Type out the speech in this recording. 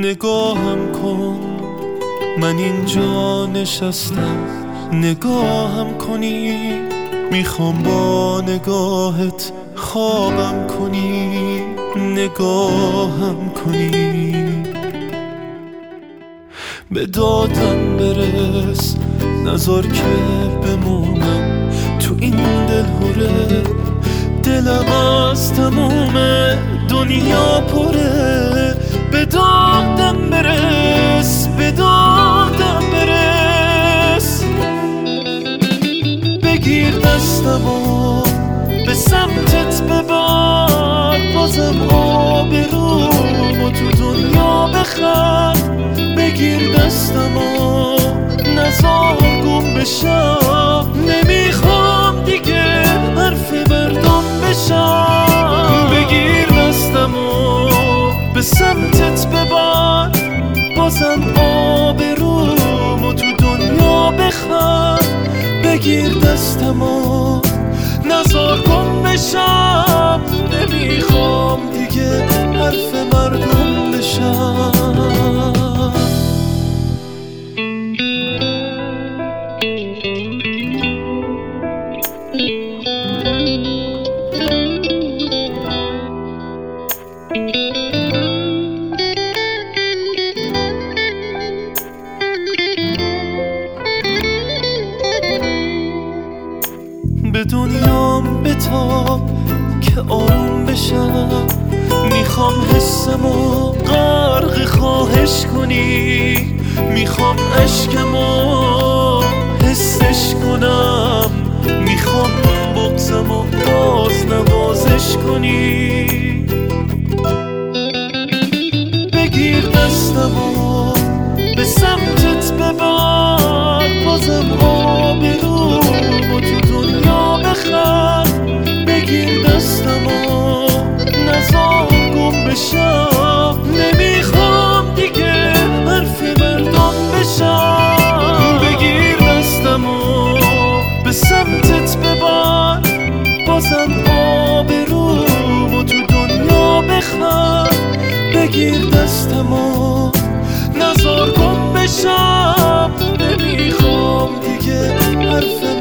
نگاهم کن، من اینجا نشستم، نگاهم کنی، میخوام با نگاهت خوابم کنی، نگاهم کنی. به دادم برس، نذار که بمونم تو این دلهوره، دلم از تموم دنیا پره. به دادم برس، به دادم برس، بگیر دستمو به سمتت ببر، بازم آبرومو تو دنیا بخر. بگیر دستمو نزار گم بشم، نمیخوام دیگه حرف مردم بشم. بگیر دستمو به سمتت ببر، بازم آبرومو تو دنیا بخر. بگیر دستمو نزار گم بشم، نمیخوام دیگه حرف مردم بشم. به دنیام بتاب که آروم بشم، میخوام حسمو غرق خواهش کنی، میخوام عشقمو حسش کنم، میخوام بغضمو باز نوازش کنی. بگیر دستمو به سمتت ببر، بازم آبرومو تو دنیا بخر. بگیر دستمو نزار گم بشم، نمیخوام دیگه حرف مردم بشم. بگیر دستمو به سمتت ببر، بازم آبرومو تو دنیا بخر. بگیر دستمو نزار گم بشم، نمیخوام دیگه حرف